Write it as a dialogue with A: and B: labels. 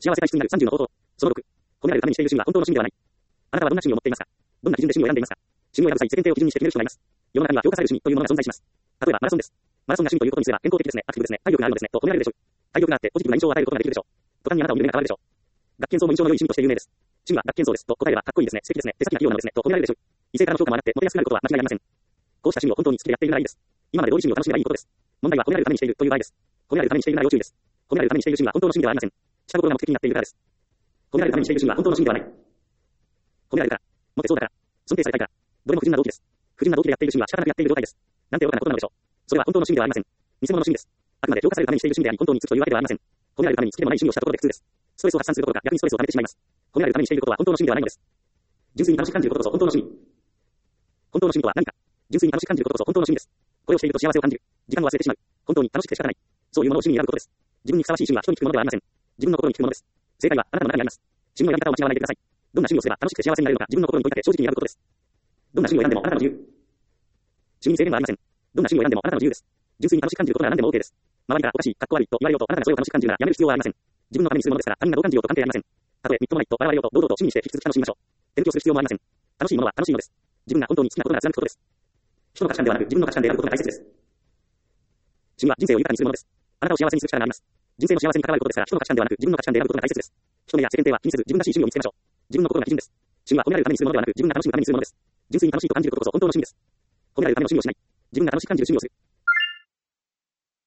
A: 幸せ体質になる30の方法。その6。褒められるためにしている趣味は本当の趣味ではない。あなたはどんな趣味を持っていますか？どんな基準で趣味を選んでいますか？趣味を選ぶ際、世間体を基準にして決める人がいます。世の中には評価される趣味というものが存在します。例えば、マラソンです。マラソンが趣味ということにすれば、健康的ですね、アクティブですね、体力があるのですね、と褒められるでしょう。体力があって、ポジティブな印象を与えることができるでしょう。途端にあなたを見る目が変わるでしょう。学研装も印象の良い趣味として有名です。趣味は学研装です。と答えれば、かっこいいですね、素敵ですね、手先が器用なのですね、と褒められるでしょう。異性からの評価もあって、モテやすくなることは間違いありません。こうした趣味を本当に好きでやっているならいいです。今までどういう趣味を楽しめばいいことです。問題は褒められるためにしているという場合です。褒められるためにしているなら要注意です。褒められるためにしている趣味は本当の趣味ではありません。下心が目的になっているからです。褒められるためにしている趣味は本当の趣味ではない。褒められるから、モテそうだから、尊敬されたいから、どれも不純な動機です。不純な動機でやっている趣味は仕方なくやっている状態です。なんて愚かなことなのでしょう。それは本当の趣味ではありません。偽物の趣味です。あくまで評価されるためにしている趣味であり、本当に好きというわけではありません。褒められるために好きでもない趣味をしたところで苦痛です。ストレスを発散することが逆にストレスを溜めてしまいます。褒められるためにしていることは本当の趣味ではないのです。純粋に楽しく感じることこそ本当の趣味。本当の趣味とは何か。純粋に楽しく感じることこそ本当の趣味です。これをしていると幸せを感じる。時間を忘れてしまう。本当に楽しくて仕方ない。そういうものを趣味に選ぶことです。自分にふさわしい趣味は人に聞くものではありません。自分の心に聞くものです。正解はあなたの中にあります。趣味の選び方を間違わないでください。どんな趣味をすれば楽しくて幸せになれるのか自分の心に問いかけ正直に選ぶことです。どんな趣味を選んでもあなたの自由。趣味に制限はありません。どんな趣味を選んでもあなたの自由です。純粋に楽しく感じることなら何でも OK です。周りからおかしい、かっこ悪いと言われようとあなたがそれを楽しく感じるならやめる必要はありません。自分のためにするものですから他人がどう感じようと関係ありません。たとえみっともないと笑われようと堂々と趣味にして引き続き楽しみましょう。勉強する必要もありません。楽しいものは楽しいのです。自分が本当に好きなことが貫くことです。人の価値観ではなく自分の価値観で選ぶことが大切です。趣味は人生を豊かにするものです。あなたを幸せにする力があります。人生の幸せに関わることですから人の価値観ではなく自分の価値観で選ぶことが大切です。人目や世間体は気にせず自分らしい趣味を見つけましょう。自分の心が基準です。趣味は褒められるためにするものではなく自分が楽しむためにするものです。純粋に楽しいと感じることこそ本当の趣味です。褒められるための趣味をしない。自分が楽しく感じる趣味をする。